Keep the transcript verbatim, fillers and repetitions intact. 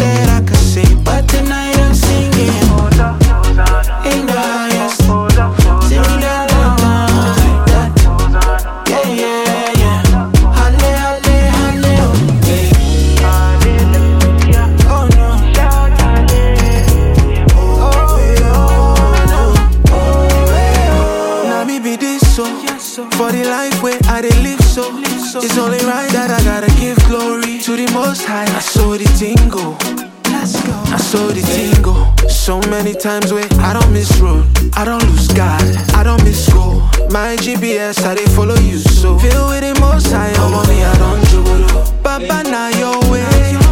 that I could say, but tonight I'm singing in the highest. Singing that down, like that. Yeah, yeah, yeah. Halle, halle, halle, oh, oh no. Oh, yeah, oh, yeah. Now me be this so, for the life where I dey live so. It's only right that I gotta give glory to the Most High. I saw the tingle, let's go. I saw the tingle. So many times where I don't miss road, I don't lose God, I don't miss school. My G P S I dey follow you so. Feel with the Most High, I'm on me, I don't juggle. Baba now your way.